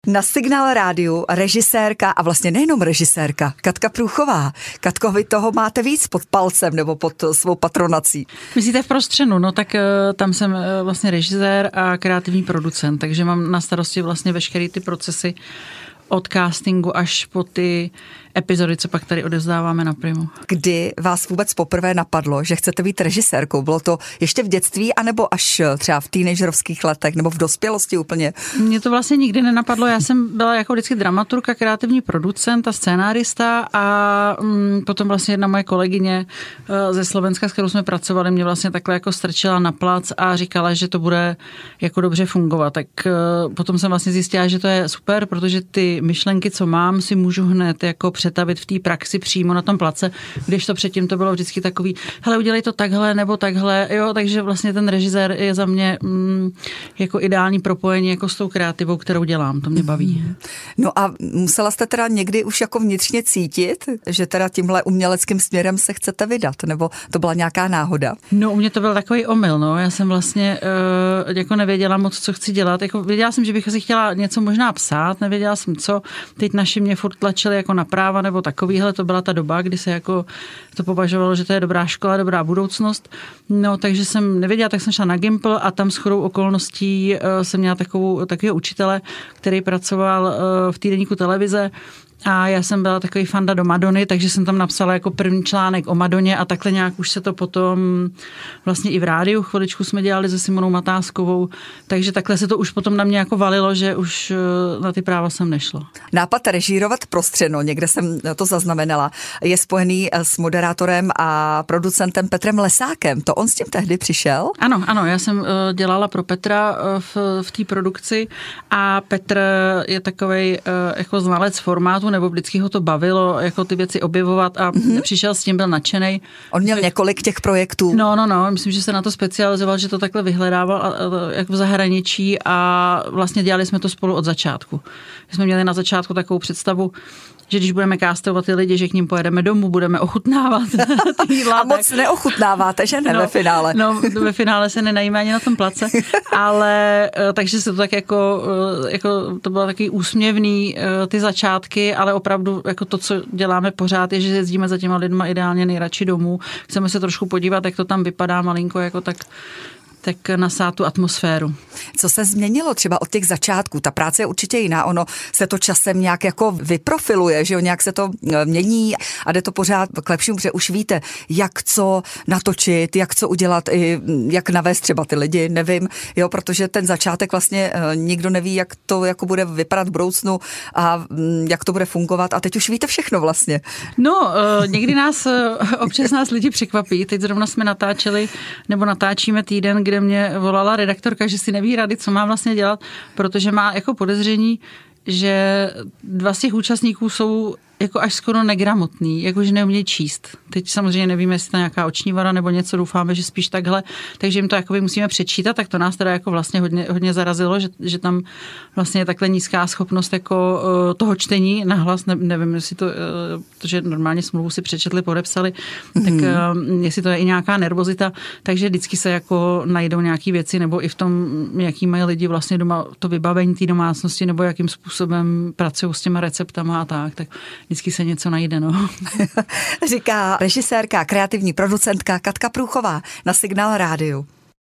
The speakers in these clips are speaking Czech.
Na Signál rádiu režisérka a vlastně nejenom režisérka, Katka Průchová. Katko, vy toho máte víc pod palcem nebo pod svou patronací? Myslíte v Prostřenu, no tak tam jsem vlastně režisér a kreativní producent, takže mám na starosti vlastně veškeré ty procesy od castingu až po ty epizody, co pak tady odevzdáváme na Primu. Kdy vás vůbec poprvé napadlo, že chcete být režisérkou? Bylo to ještě v dětství, anebo až třeba v teenagerovských letech, nebo v dospělosti úplně? Mně to vlastně nikdy nenapadlo. Já jsem byla jako vždycky dramaturka, kreativní producent a scénárista a potom vlastně jedna moje kolegyně ze Slovenska, s kterou jsme pracovali, mě vlastně takhle jako strčila na plac a říkala, že to bude jako dobře fungovat. Tak potom jsem vlastně zjistila, že to je super, protože ty myšlenky, co mám, si můžu hned jako přetavit v té praxi přímo na tom place, když to předtím to bylo vždycky takový, hele, udělej to takhle nebo takhle, jo, takže vlastně ten režisér je za mě jako ideální propojení jako s tou kreativou, kterou dělám, to mě baví. No a musela jste teda někdy už jako vnitřně cítit, že teda tímhle uměleckým směrem se chcete vydat, nebo to byla nějaká náhoda? No, u mě to byl takový omyl, no, já jsem vlastně jako nevěděla moc, co chci dělat, jako věděla jsem, že bych si chtěla něco možná psát, nevěděla jsem co, teď naši mě furt tlačili jako na práva nebo takovýhle, to byla ta doba, kdy se jako to považovalo, že to je dobrá škola, dobrá budoucnost. No, takže jsem nevěděla, tak jsem šla na Gimpl a tam shodou okolností jsem měla takového učitele, který pracoval v týdeníku televize. A já jsem byla takový fanda do Madony, takže jsem tam napsala jako první článek o Madoně a takhle nějak už se to potom vlastně i v rádiu chviličku jsme dělali se Simonou Matáskovou, takže takhle se to už potom na mě jako valilo, že už na ty práva jsem nešlo. Nápad režírovat Prostřeno, někde jsem to zaznamenala, je spojený s moderátorem a producentem Petrem Lesákem. To on s tím tehdy přišel? Ano, já jsem dělala pro Petra v té produkci a Petr je takovej jako znalec formátu, nebo vždycky ho to bavilo, jako ty věci objevovat a přišel s tím, byl nadšenej. On měl několik těch projektů. No, myslím, že se na to specializoval, že to takhle vyhledával jako v zahraničí a vlastně dělali jsme to spolu od začátku. My jsme měli na začátku takovou představu, že když budeme kástovat ty lidi, že k ním pojedeme domů, budeme ochutnávat ty jídla. A moc neochutnáváte, že ne, ve finále? No, ve finále se nenajíme ani na tom place, ale takže se to tak jako to bylo takový úsměvný ty začátky, ale opravdu jako to, co děláme pořád, je, že jezdíme za těma lidma ideálně nejradši domů. Chceme se trošku podívat, jak to tam vypadá malinko, jako tak nasát tu atmosféru. Co se změnilo třeba od těch začátků? Ta práce je určitě jiná, ono se to časem nějak jako vyprofiluje, že jo, nějak se to mění a jde to pořád k lepšímu, protože už víte, jak co natočit, jak co udělat, jak navést třeba ty lidi, nevím, jo, protože ten začátek vlastně nikdo neví, jak to jako bude vypadat v budoucnu a jak to bude fungovat a teď už víte všechno vlastně. No, někdy občas nás lidi překvapí, teď zrovna jsme natáčíme týden, kde mě volala redaktorka, že si neví rady, co má vlastně dělat, protože má jako podezření, že 2 z těch účastníků jsou jako až skoro negramotný, jakože neumějí číst. Teď samozřejmě nevíme, jestli to je nějaká oční vada nebo něco, doufáme, že spíš takhle, takže jim to jakoby musíme přečítat, tak to nás teda jako vlastně hodně zarazilo, že tam vlastně je takhle nízká schopnost jako toho čtení nahlas, nevím, jestli to, protože normálně smlouvu si přečetli, podepsali, tak jestli to je i nějaká nervozita, takže vždycky se jako najdou nějaký věci, nebo i v tom, jaký mají lidi vlastně doma to vybavení té domácnosti, nebo jakým způsobem pracují s těma receptama a tak vždycky se něco najde, no. Říká režisérka, kreativní producentka Katka Průchová na Signál rádiu.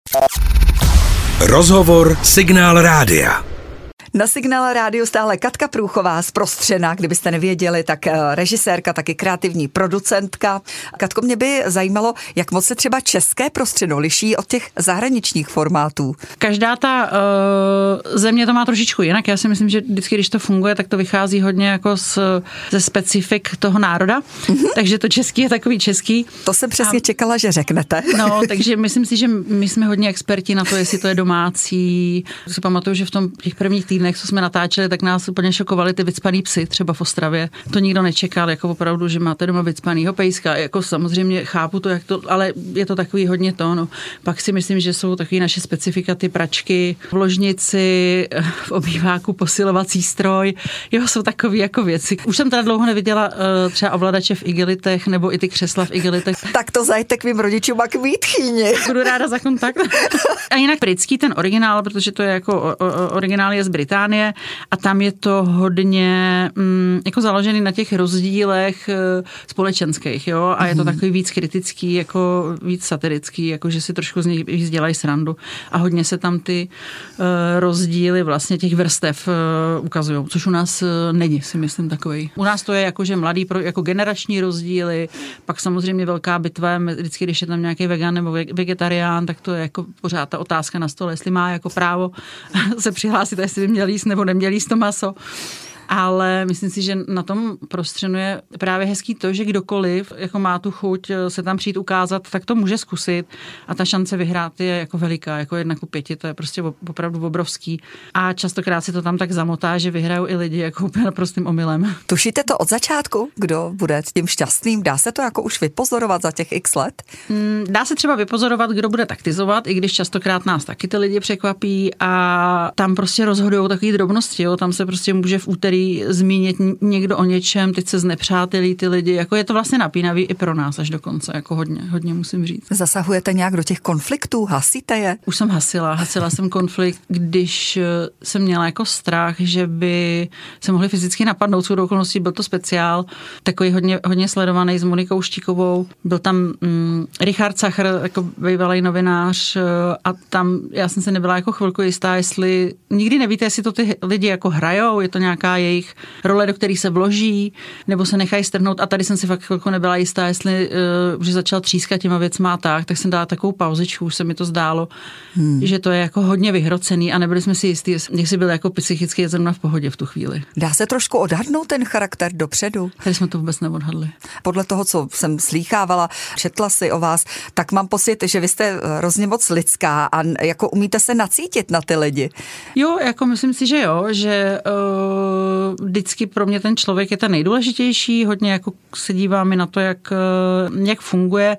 Rozhovor Signál rádia. Na Signál rádiu stále Katka Průchová z Prostřena, kdybyste nevěděli, tak režisérka, taky kreativní producentka. Katko, mě by zajímalo, jak moc se třeba české Prostřeno liší od těch zahraničních formátů. Každá ta země to má trošičku jinak. Já si myslím, že vždycky, když to funguje, tak to vychází hodně jako ze specifik toho národa. Takže to český je takový český. To jsem přesně čekala, že řeknete. No, takže myslím si, že my jsme hodně experti na to, jestli to je domácí. Si pamatuju, že v těch prvních týdnech, co jsme natáčeli, tak nás úplně šokovali ty vycpaný psy, třeba v Ostravě. To nikdo nečekal, jako opravdu, že máte doma vycpanýho pejska. Jako samozřejmě chápu to, jak to, ale je to takový hodně to, no. Pak si myslím, že jsou takový naše specifika, ty pračky v ložnici, v obýváku posilovací stroj. Jo, jsou takový jako věci. Už jsem teda dlouho neviděla třeba ovladače v igelitech, nebo i ty křesla v igelitech. Tak to zajďte k mým rodičům a k mý tchýni. Budu ráda za kontakt. A jinak britský ten originál, protože to je jako originál je z Britska, Británie a tam je to hodně jako založený na těch rozdílech společenských, jo, a je to takový víc kritický, jako víc satirický, jako že si trošku z nich víc dělají srandu a hodně se tam ty rozdíly vlastně těch vrstev ukazují, což u nás není, si myslím, takový. U nás to je jako, že mladý, jako generační rozdíly, pak samozřejmě velká bitva, vždycky, když je tam nějaký vegan nebo vegetarián, tak to je jako pořád ta otázka na stole, jestli má jako právo se přihlásit, jestli by měl jíst nebo neměl jíst to maso. Ale myslím si, že na tom prostřenuje právě hezký to, že kdokoliv jako má tu chuť se tam přijít ukázat, tak to může zkusit a ta šance vyhrát je jako veliká, jako 1:5, to je prostě opravdu obrovský. A častokrát se to tam tak zamotá, že vyhrajou i lidi jako úplně naprostým omylem. Tušíte to od začátku, kdo bude tím šťastným? Dá se to jako už vypozorovat za těch x let? Dá se třeba vypozorovat, kdo bude taktizovat, i když častokrát nás taky ty lidi překvapí a tam prostě rozhodují takové drobnosti, jo? Tam se prostě může v úterý zmínit někdo o něčem, teď se znepřátelí ty lidi, jako je to vlastně napínavý i pro nás až do konce, jako hodně musím říct. Zasahujete nějak do těch konfliktů, hasíte je? Už jsem hasila jsem konflikt, když jsem měla jako strach, že by se mohli fyzicky napadnout, shodou okolností byl to speciál, takový hodně sledovaný s Monikou Štíkovou, byl tam Richard Sacher, jako bývalý novinář a tam já jsem se nebyla jako chvilku jistá, jestli nikdy nevíte, jestli to ty lidi jako hrajou, je to nějaká jejich role, do kterých se vloží, nebo se nechají strhnout a tady jsem si fakt chvilku nebyla jistá, jestli už začal třískat těma věcma a tak jsem dala takovou pauzičku, už se mi to zdálo, že to je jako hodně vyhrocený a nebyli jsme si jistí, jestli byl jako psychicky zrovna v pohodě v tu chvíli. Dá se trošku odhadnout ten charakter dopředu? Tady jsme to vůbec neodhadli. Podle toho, co jsem slýchávala, četla si o vás, tak mám pocit, že vy jste hrozně moc lidská a jako umíte se nacítit na ty lidi. Jo, jako myslím si, že jo, že vždycky pro mě ten člověk je ten nejdůležitější, hodně jako se dívám i na to, jak funguje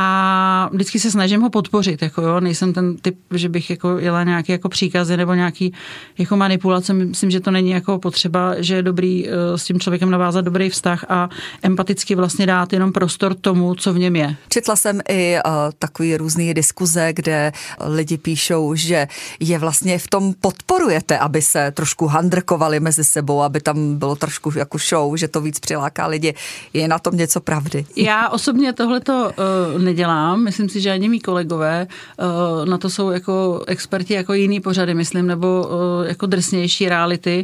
a vždycky se snažím ho podpořit, jako jo, nejsem ten typ, že bych jako jela nějaké jako příkazy nebo nějaký jako manipulace, myslím, že to není jako potřeba, že je dobrý s tím člověkem navázat dobrý vztah a empaticky vlastně dát jenom prostor tomu, co v něm je. Četla jsem i takový různý diskuze, kde lidi píšou, že je vlastně v tom podporujete, aby se trošku handrkovali mezi sebou, aby tam bylo trošku jako show, že to víc přiláká lidi. Je na tom něco pravdy? Já osobně tohleto nedělám. Myslím si, že ani mý kolegové na to jsou jako experti jako jiný pořady, myslím, nebo jako drsnější reality.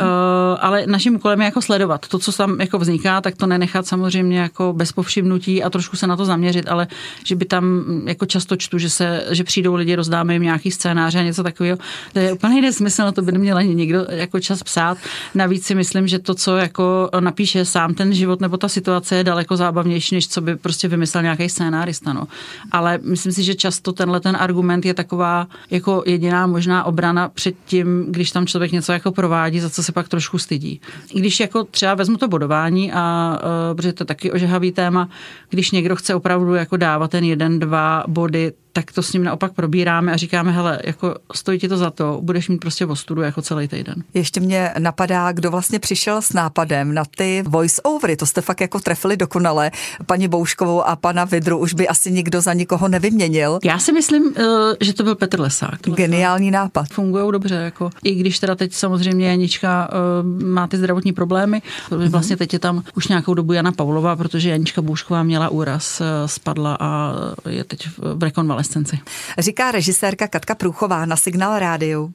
Ale naším úkolem je jako sledovat. To, co tam jako vzniká, tak to nenechat samozřejmě jako bez povšimnutí a trošku se na to zaměřit, ale že by tam jako často čtu, že přijdou lidi, rozdáme jim nějaký scénáře a něco takového. To je úplně nesmysl, na to by neměl ani nikdo jako čas psát. Navíc si myslím, že to, co jako napíše sám ten život nebo ta situace je daleko zábavnější, než co by prostě vymyslel nějaký scénárista. No. Ale myslím si, že často tenhle ten argument je taková jako jediná možná obrana před tím, když tam člověk něco jako provádí, za co se pak trošku stydí. Když jako třeba vezmu to bodování a protože to je taky ožehavý téma, když někdo chce opravdu jako dávat ten 1-2 body, tak to s ním naopak probíráme a říkáme, hele, jako stojí ti to za to, budeš mít prostě ostudu jako celý týden. Ještě mě napadá, kdo vlastně přišel s nápadem na ty voice-overy, to jste fakt jako trefili dokonale. Paní Bouškovou a pana Vidru už by asi nikdo za nikoho nevyměnil. Já si myslím, že to byl Petr Lesák. Geniální nápad. Fungujou dobře, jako i když teda teď samozřejmě Janička má ty zdravotní problémy, vlastně teď je tam už nějakou dobu Jana Paulová, protože Janička Boušková měla úraz, spadla a je teď v rekonvalescenci. Říká režisérka Katka Průchová na Signál Rádiu.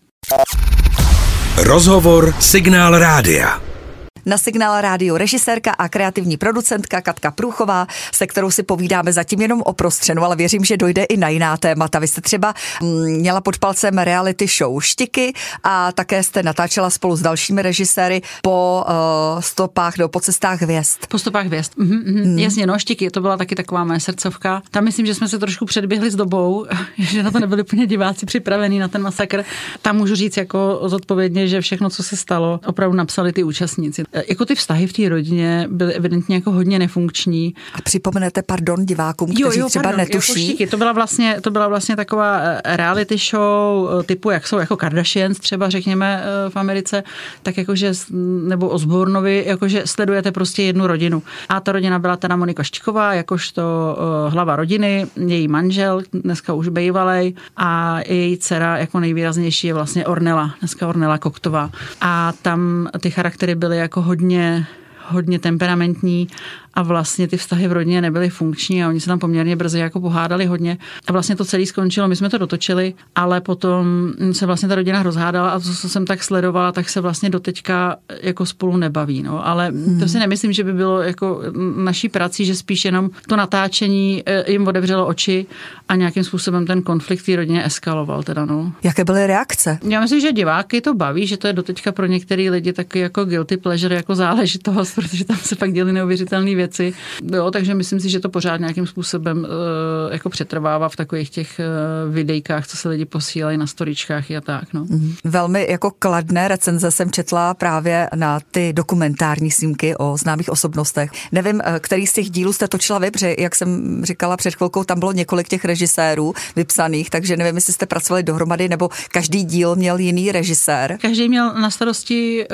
Rozhovor Signál Rádia. Na Signál Rádiu režisérka a kreativní producentka Katka Průchová, se kterou si povídáme zatím jenom o prostřenu, ale věřím, že dojde i na jiná témata. Vy jste třeba měla pod palcem reality show Štiky a také jste natáčela spolu s dalšími režiséry po stopách nebo po cestách hvězd. Po stopách hvězd. Jasně, no, Štiky, to byla taky taková moje srdcovka. Tam myslím, že jsme se trošku předběhli s dobou, že na to nebyli úplně diváci připravení na ten masakr. Tam můžu říct jako zodpovědně, že všechno, co se stalo, opravdu napsali ty účastníci. jako ty vztahy v té rodině byly evidentně jako hodně nefunkční. A připomenete, pardon, divákům, kteří třeba netuší. To byla vlastně taková reality show typu, jak jsou jako Kardashians třeba, řekněme, v Americe, tak jakože, nebo Osbornovi, jakože sledujete prostě jednu rodinu. A ta rodina byla teda Monika Štiková, jakožto hlava rodiny, její manžel, dneska už bejvalej, a její dcera jako nejvýraznější je vlastně Ornella, dneska Ornella Koktová. A tam ty charaktery byly jako hodně temperamentní a vlastně ty vztahy v rodině nebyly funkční a oni se tam poměrně brzy jako pohádali hodně. A vlastně to celé skončilo, my jsme to dotočili, ale potom se vlastně ta rodina rozhádala a to, co jsem tak sledovala, tak se vlastně doteďka jako spolu nebaví. No. Ale to si nemyslím, že by bylo jako naší prací, že spíš jenom to natáčení jim otevřelo oči a nějakým způsobem ten konflikt v té rodině eskaloval. Teda, no. Jaké byly reakce? Já myslím, že diváky to baví, že to je doteďka pro některé lidi taky jako guilty pleasure, jako záležitost, protože tam se pak děly neuvěřitelné věci. Jo, takže myslím si, že to pořád nějakým způsobem jako přetrvává v takových těch videjkách, co se lidi posílají na storičkách a tak. No. Velmi jako kladné recenze jsem četla právě na ty dokumentární snímky o známých osobnostech. Nevím, který z těch dílů jste točila vy, protože jak jsem říkala před chvilkou, tam bylo několik těch režisérů vypsaných, takže nevím, jestli jste pracovali dohromady, nebo každý díl měl jiný režisér. Každý měl na starosti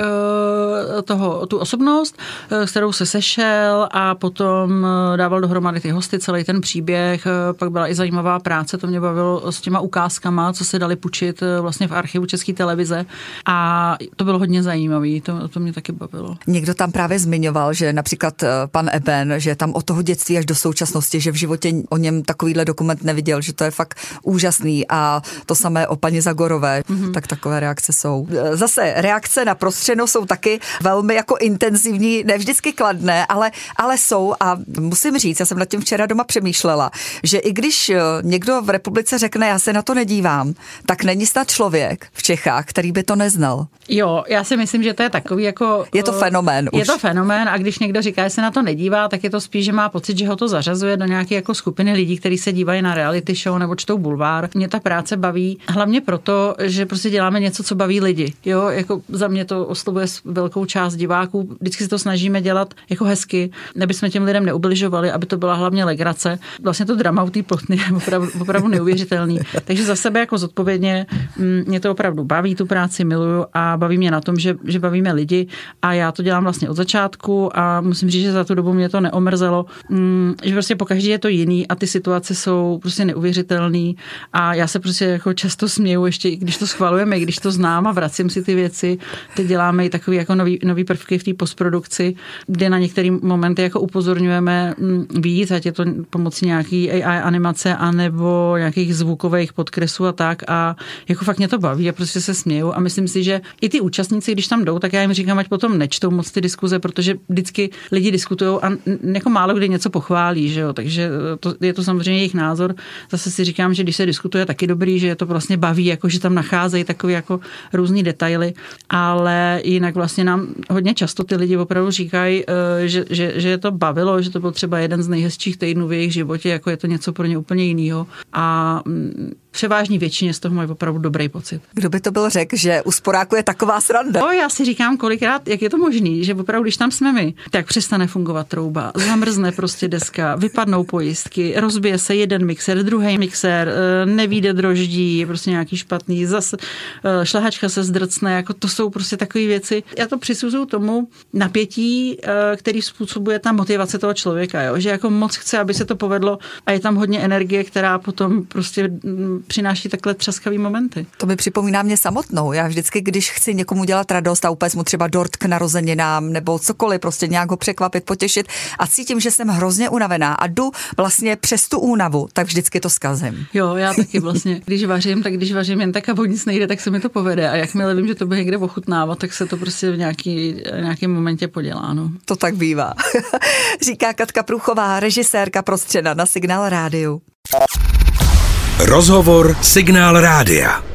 tu osobnost, s kterou se sešel a potom dával dohromady ty hosty, celý ten příběh. Pak byla i zajímavá práce, to mě bavilo s těma ukázkama, co se dali půjčit vlastně v archivu České televize a to bylo hodně zajímavý, to mě taky bavilo. Někdo tam právě zmiňoval, že například pan Eben, že tam od toho dětství až do současnosti, že v životě o něm takovýhle dokument neviděl, že to je fakt úžasný a to samé o paní Zagorové, tak takové reakce jsou. Zase reakce na Prostřeno jsou taky velmi jako intenzivní, ne vždycky kladné, ale jsou a musím říct, já jsem nad tím včera doma přemýšlela, že i když někdo v republice řekne, já se na to nedívám, tak není snad člověk v Čechách, který by to neznal. Jo, já si myslím, že to je takový jako... Je to fenomén už. Je to fenomén a když někdo říká, že se na to nedívá, tak je to spíš, že má pocit, že ho to zařazuje do nějaké jako skupiny lidí, kteří se dívají na reality show nebo čtou bulvár. Mě ta práce baví hlavně proto, že prostě děláme něco, co baví lidi. Jo, jako za mě to oslovuje velkou část diváků. Vždycky se to snažíme dělat jako hezky, aby jsme těm lidem neubližovali, aby to byla hlavně legrace. Vlastně to drama u té Plotny je opravdu neuvěřitelný. Takže za sebe jako zodpovědně mě to opravdu baví, tu práci miluju a baví mě na tom, že bavíme lidi a já to dělám vlastně od začátku a musím říct, že za tu dobu mě to neomrzelo, že prostě pokaždé je to jiný a ty situace jsou prostě neuvěřitelný a já se prostě jako často směju, ještě i když to schvalujeme, i když to znám a vracím si ty věci. Teď děláme i takový jako nový prvky v té postprodukci, kde na některé momenty jako upozorňujeme víc, ať je to pomocí nějaký AI animace anebo nějakých zvukových podkresů a tak a jako fakt mě to baví a prostě se směju a myslím si, že i ty účastníci, když tam jdou, tak já jim říkám, ať potom nečtou moc ty diskuze, protože vždycky lidi diskutujou a jako málo kdy něco pochválí, že jo, takže je to samozřejmě jejich názor. Zase si říkám, že když se diskutuje, taky dobrý, že je to vlastně baví, jako že tam nacházejí takové jako různý detaily, ale jinak vlastně nám hodně často ty lidi opravdu říkají, že je to bavilo, že to byl třeba jeden z nejhezčích týdnů v jejich životě, jako je to něco pro ně úplně jiného a převážní většině z toho mají opravdu dobrý pocit. Kdo by to byl řekl, že u sporáku je taková sranda? Já si říkám kolikrát, jak je to možný, že opravdu, když tam jsme my, tak přestane fungovat trouba, zamrzne prostě deska, vypadnou pojistky, rozbije se jeden mixer, druhý mixer, nevyjde droždí, je prostě nějaký špatný, zase šlehačka se zdrcne, jako to jsou prostě takové věci. Já to přisuzuju tomu napětí, který způsobuje ta motivace toho člověka, jo? Že jako moc chce, aby se to povedlo a je tam hodně energie, která potom prostě přináší takhle třaskavý momenty. To mi připomíná mě samotnou. Já vždycky, když chci někomu dělat radost a upéct mu třeba dort k narozeninám nebo cokoliv, prostě nějak ho překvapit, potěšit a cítím, že jsem hrozně unavená a jdu vlastně přes tu únavu, tak vždycky to zkazím. Jo, já taky vlastně. Když vařím jen tak a o nic nejde, tak se mi to povede a jakmile vím, že to bude někde ochutnávat, tak se to prostě v nějakém momentě podělá. No. To tak bývá. Říká Katka Průchová, režisérka Prostřena na Signál rádiu. Rozhovor Signál rádia.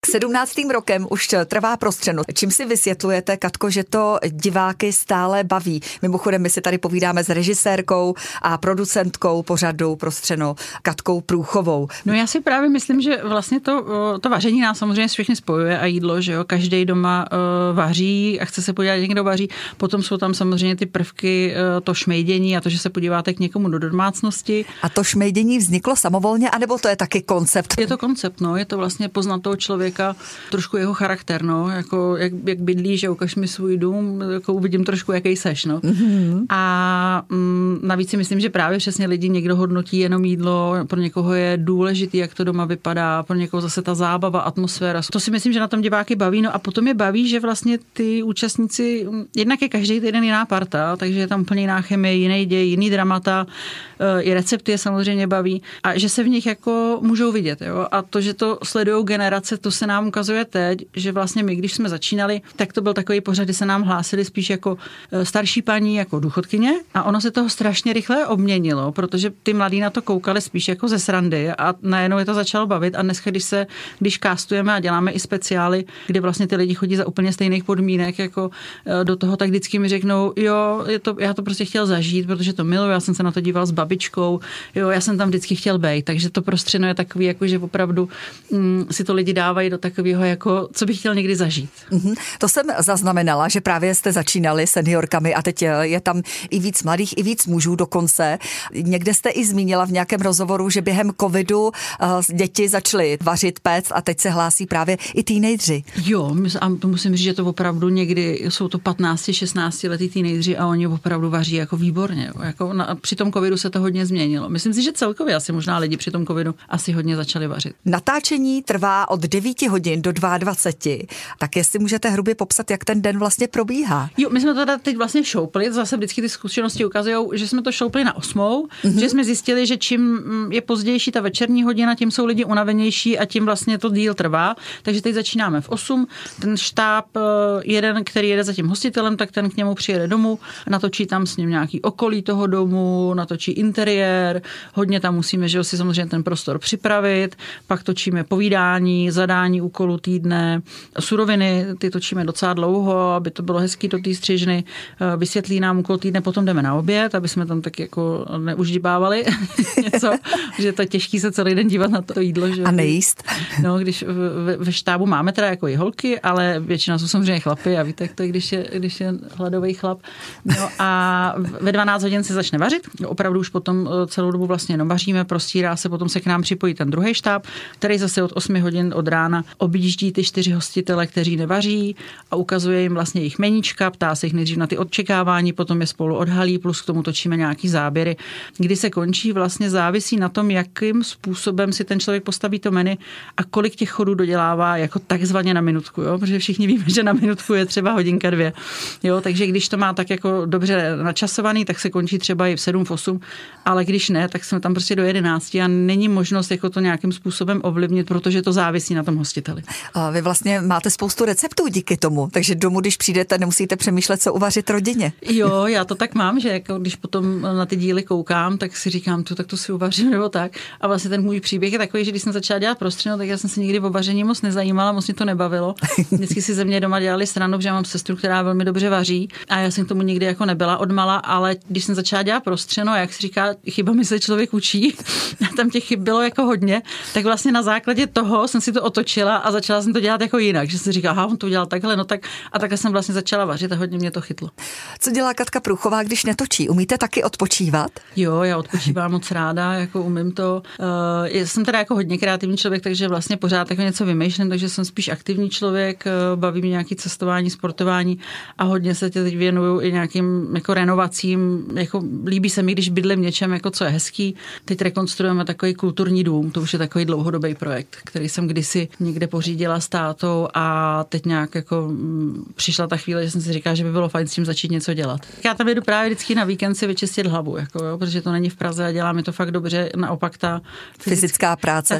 17. rokem už trvá Prostřeno. Čím si vysvětlujete, Katko, že to diváky stále baví? Mimochodem, my si tady povídáme s režisérkou a producentkou pořadu Prostřeno Katkou Průchovou. No já si právě myslím, že vlastně to vaření nás samozřejmě všechny spojuje a jídlo, že jo, každý doma vaří a chce se podívat, někdo vaří. Potom jsou tam samozřejmě ty prvky, to šmejdění a to, že se podíváte k někomu do domácnosti. A to šmejdění vzniklo samovolně, anebo to je taky koncept? Je to koncept, no, je to vlastně poznat toho člověka, trošku jeho charakter, no, jako jak bydlí, že ukaž mi svůj dům, jako uvidím trošku, jaký seš, no. Mm-hmm. A navíc si myslím, že právě přesně lidi někdo hodnotí jenom jídlo, pro někoho je důležitý, jak to doma vypadá, pro někoho zase ta zábava, atmosféra. To si myslím, že na tom diváky baví, no a potom je baví, že vlastně ty účastníci, jednak je každý týden jiná parta, takže je tam úplně jiná chemie, jiný děj, jiný dramata, i recepty je samozřejmě baví a že se v nich jako můžou vidět, jo. A to, že to sledujou generace, to se nám ukazuje teď, že vlastně my, když jsme začínali, tak to byl takový pořad, kdy se nám hlásili spíš jako starší paní, jako důchodkyně a ono se toho strašně rychle obměnilo, protože ty mladí na to koukali spíš jako ze srandy a najednou je to začalo bavit a dneska, když kástujeme a děláme i speciály, kde vlastně ty lidi chodí za úplně stejných podmínek jako do toho, tak vždycky mi řeknou, jo, já to prostě chtěl zažít, protože to miluji, já jsem se na to díval s babičkou, jo, já jsem tam vždycky chtěl být, takže to Prostřeno je takový, jako že opravdu si to lidi dávají do takového, jako co bych chtěl někdy zažít. Mm-hmm. To jsem zaznamenala, že právě jste začínali seniorkami a teď je tam i víc mladých, i víc mužů dokonce. Někde jste i zmínila v nějakém rozhovoru, že během covidu děti začaly vařit, péct a teď se hlásí právě i teenageři. Jo, a musím říct, že to opravdu někdy jsou to 15-16 letý teenageři a oni opravdu vaří jako výborně. Jako při tom covidu se to hodně změnilo. Myslím si, že celkově asi možná lidi při tom covidu asi hodně začali vařit. Natáčení trvá od 9 hodin do 22. Tak jestli můžete hrubě popsat, jak ten den vlastně probíhá. Jo, my jsme to teda teď vlastně šoupli, zase vždycky ty zkušenosti ukazují, že jsme to šoupli na 8, že jsme zjistili, že čím je pozdější ta večerní hodina, tím jsou lidi unavenější a tím vlastně to díl trvá. Takže teď začínáme v 8. Ten štáb, jeden, který jede za tím hostitelem, tak ten k němu přijede domů, natočí tam s ním nějaký okolí toho domu, natočí interiér, hodně tam musíme, že si samozřejmě ten prostor připravit, pak točíme povídání, zadání úkolu týdne, suroviny, ty točíme docela dlouho, aby to bylo hezký do té střižny, vysvětlí nám úkol týdne, potom jdeme na oběd, aby jsme tam tak jako neuždibávali něco, že to je těžký se celý den dívat na to jídlo. Že? A nejíst. No, když ve štábu máme teda jako i holky, ale většina jsou samozřejmě chlapy a víte, jak to je, když je hladový chlap. No a ve 12 hodin se začne vařit, opravdu už potom celou dobu vlastně jenom vaříme, prostírá se, potom se k nám připojí ten druhý štáb, který zase od 8 hodin od rána objíždí ty 4 hostitele, kteří nevaří a ukazuje jim vlastně jejich meníčka, ptá se jich nejdřív na ty očekávání, potom je spolu odhalí, plus k tomu točíme nějaký záběry. Kdy se končí, vlastně závisí na tom, jakým způsobem si ten člověk postaví to menu a kolik těch chodů dodělává jako takzvaně na minutku, jo? Protože všichni víme, že na minutku je třeba hodinka 2. Jo? Takže když to má tak jako dobře načasovaný, tak se končí třeba i v 7, v 8, ale když ne, tak jsme tam prostě do 11 a není možnost jako to nějakým způsobem ovlivnit, protože to závisí na tom hostiteli. A vy vlastně máte spoustu receptů díky tomu, takže domů, když přijdete, nemusíte přemýšlet, co uvařit rodině. Jo, já to tak mám, že jako když potom na ty díly koukám, tak si říkám, tak to si uvařím nebo tak. A vlastně ten můj příběh je takový, že když jsem začala dělat Prostřeno, tak já jsem se nikdy o vaření moc nezajímala, moc mě to nebavilo. Vždycky si ze mě doma dělali srandu, že já mám sestru, která velmi dobře vaří a já jsem k tomu nikdy jako nebyla odmala, ale když jsem začala dělat Prostřeno, jak se říká, chybami se člověk učí, a tam těch chyb bylo jako hodně, tak vlastně na základě toho jsem si to otočila a začala jsem to dělat jako jinak, že si říká, aha, on to udělal takhle, no tak a takhle jsem vlastně začala vařit a hodně mě to chytlo. Co dělá Katka Průchová, když netočí? Umíte taky odpočívat? Jo, já odpočívám moc ráda, jako umím to. Jsem teda jako hodně kreativní člověk, takže vlastně pořád jako něco vymýšlím, takže jsem spíš aktivní člověk, baví mě nějaké cestování, sportování a hodně se teď věnuju i nějakým jako renovacím, jako líbí se mi, když bydlím něčem, jako co je hezký. Teď rekonstruujeme takový kulturní dům, to už je takový dlouhodobý projekt, který jsem kdysi někde pořídila s tátou a teď nějak jako přišla ta chvíle, že jsem si říkala, že by bylo fajn s tím začít něco dělat. Já tam jedu právě vždycky na víkend si vyčistit hlavu, jako jo, protože to není v Praze a dělá mi to fakt dobře, naopak ta fyzická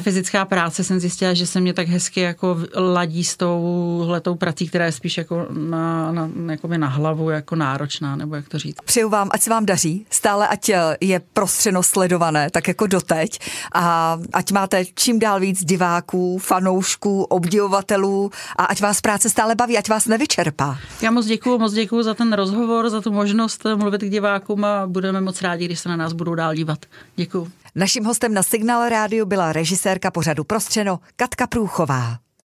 práce jsem zjistila, že se mě tak hezky jako ladí s touhletou prací, která je spíš jako na hlavu jako náročná, nebo jak to říct. Přeju vám, ať se vám daří, stále ať je Prostřeno sledované, tak jako doteď a ať máte čím dál víc diváků, fanoušků, fanoušků, obdivovatelů a ať vás práce stále baví, ať vás nevyčerpá. Já moc děkuju za ten rozhovor, za tu možnost mluvit k divákům a budeme moc rádi, když se na nás budou dál dívat. Děkuju. Naším hostem na Signál Rádiu byla režisérka pořadu Prostřeno Katka Průchová.